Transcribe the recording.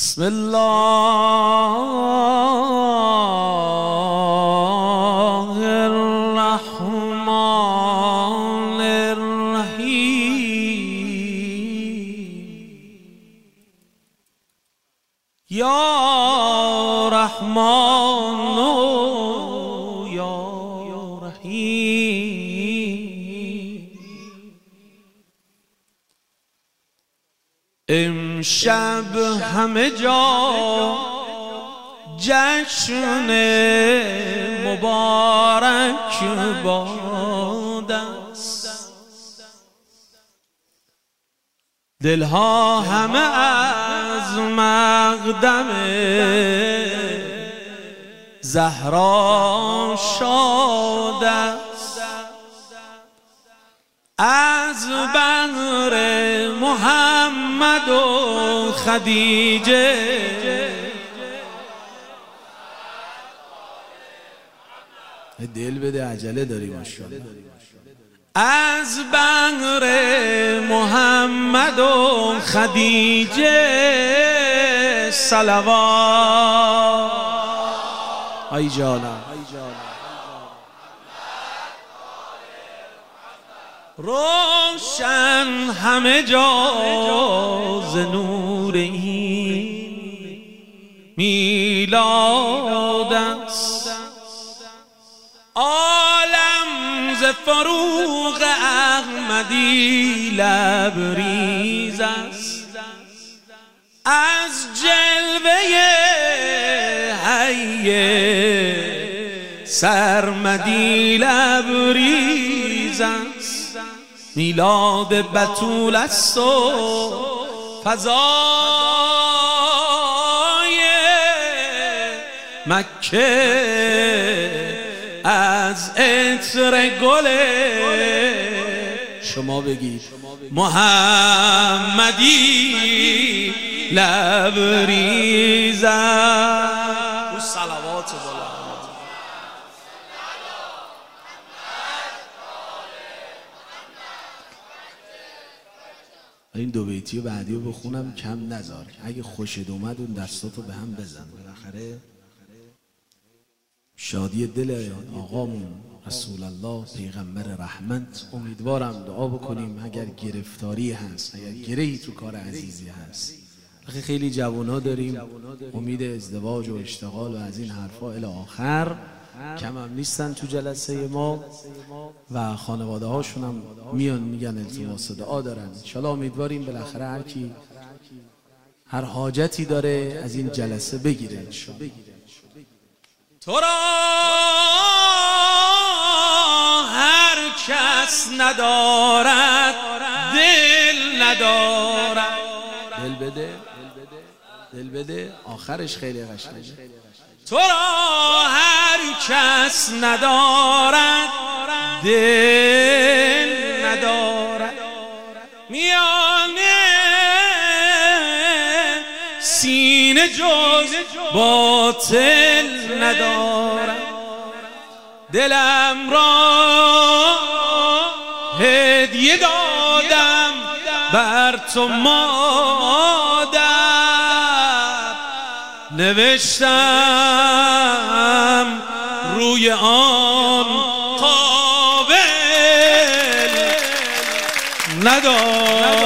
بسم الله الرحمن الرحیم یا رحمان و یا رحیم. امشب همه جا جشن مبارک باد است، دلها همه از مقدم زهرا شاد است. از بهر محمد و خدیجه دل بده، عجله داری ماشاءالله. از بهر محمد و خدیجه صلوات. ای جانم روشن همه جا ز نور این میلاد است، عالم ز فروغ احمدی لبریز است. از جلوه حی سرمدی لبریز است. میلاد بتول است و فضای مکه از عطر گل شما بگید محمدی لبریز است. صلوات بالا. این دو بیتی بعدی رو بخونم، کم نذار. اگه خوشت اومد اون دستاتو به هم بزن. بالاخره شادی دل آقامون رسول الله پیغمبر رحمت. امیدوارم دعا بکنیم اگر گرفتاری هست، اگر گرهی تو کار عزیزی هست. خیلی جوانا داریم امید ازدواج و اشتغال و از این حرفا الی آخر، کم هم نیستن تو جلسه ما و خانواده هاشون هم میان میگن التماس دعا دارن. انشالله امیدواریم بالاخره هر کی هر حاجتی داره از این جلسه بگیره انشالله. تو را هر کس ندارد دل ندارد. دل بده، دل بده، آخرش خیلی قشنگه. تو را هر کس ندارد دل ندارد، میانه سینه جز باطل ندارد. دلم را هدیه دادم بر تو مادر، نوشتم روی آن قابل ندارد.